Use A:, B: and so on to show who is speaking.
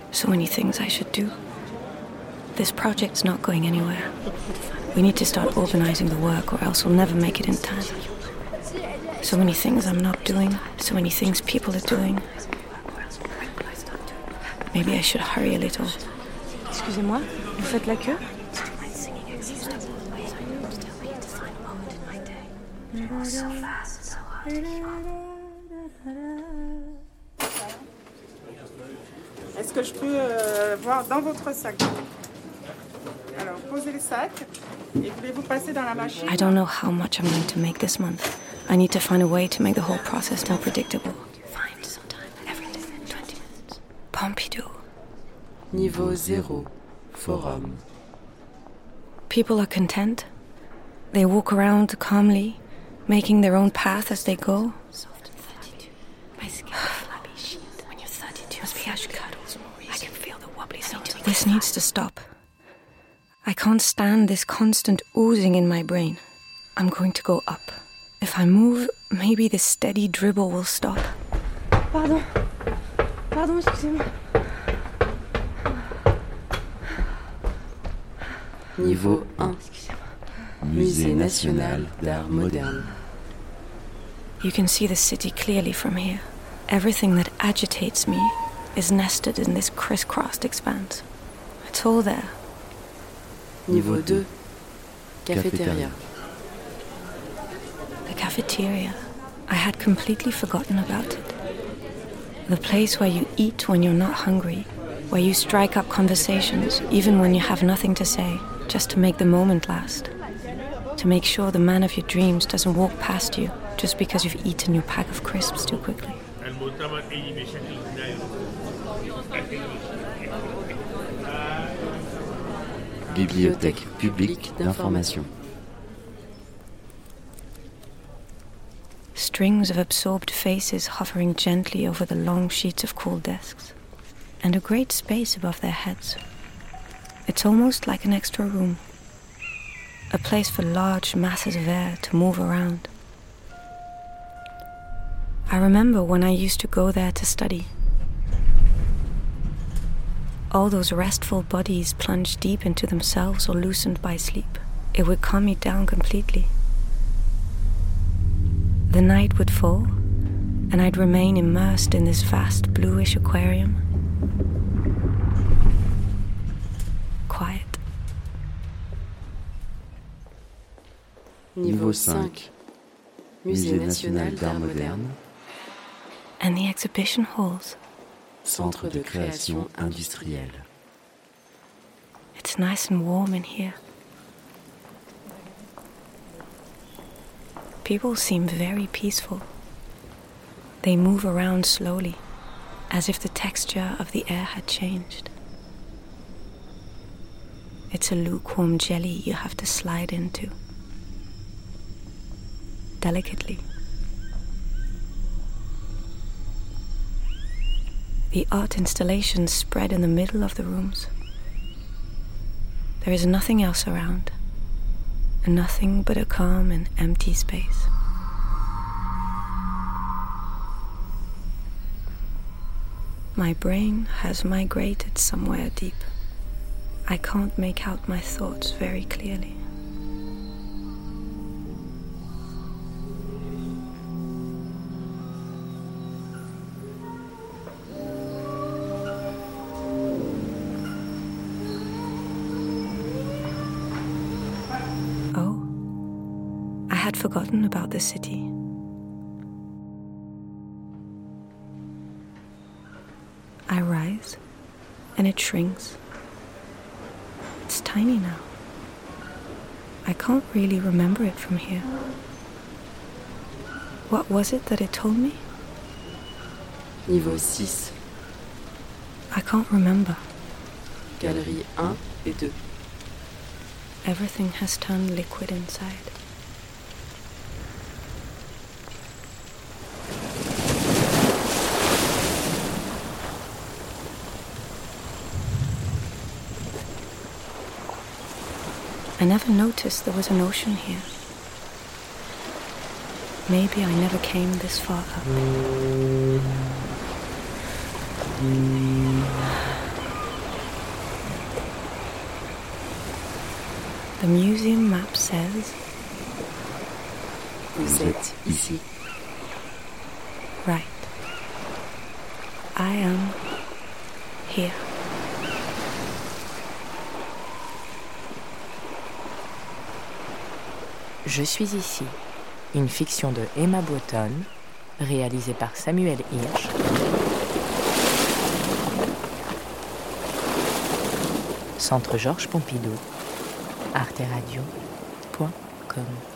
A: So many things I should do. This project's not going anywhere. We need to start organizing the work or else we'll never make it in time. So many things I'm not doing, so many things people are doing. Maybe I should hurry a little.
B: Excusez-moi, vous faites la queue?
C: Est-ce que je peux voir dans votre sac? Alors, posez le sac et voulez-vous passer dans la machine?
A: I don't know how much I'm going to make this month. I need to find a way to make the whole process more predictable. Find some time every day, 20 minutes. Pompidou.
D: Niveau 0, forum.
A: People are content. They walk around calmly, making their own path as they go. When you're 32, I can feel the wobbly sounds. This needs to stop. I can't stand this constant oozing in my brain. I'm going to go up. If I move, maybe this steady dribble will stop.
B: Pardon, excusez-moi.
D: Niveau 1. Musée national d'art moderne.
A: You can see the city clearly from here. Everything that agitates me is nested in this crisscrossed expanse. It's all there.
D: Niveau 2. Cafétéria.
A: The cafeteria. I had completely forgotten about it. The place where you eat when you're not hungry, where you strike up conversations even when you have nothing to say, just to make the moment last. To make sure the man of your dreams doesn't walk past you just because you've eaten your pack of crisps too quickly.
D: Bibliothèque publique d'information.
A: Strings of absorbed faces hovering gently over the long sheets of cool desks, and a great space above their heads. It's almost like an extra room, a place for large masses of air to move around. I remember when I used to go there to study. All those restful bodies plunged deep into themselves or loosened by sleep. It would calm me down completely. The night would fall, and I'd remain immersed in this vast bluish aquarium. Quiet.
D: Niveau 5. Musée national d'art moderne.
A: And the exhibition halls.
D: Centre de création industrielle.
A: It's nice and warm in here. People seem very peaceful. They move around slowly, as if the texture of the air had changed. It's a lukewarm jelly you have to slide into. Delicately. The art installations spread in the middle of the rooms. There is nothing else around, and nothing but a calm and empty space. My brain has migrated somewhere deep. I can't make out my thoughts very clearly. I had forgotten about the city. I rise, and it shrinks. It's tiny now. I can't really remember it from here. What was it that it told me?
D: Niveau 6.
A: I can't remember.
D: Galerie 1 et 2.
A: Everything has turned liquid inside. I never noticed there was an ocean here. Maybe I never came this far up. The museum map says,
D: Vous êtes ici.
A: right. I am here.
E: Je suis ici, une fiction de Emma Botton, réalisée par Samuel Hirsch. Centre Georges Pompidou, arteradio.com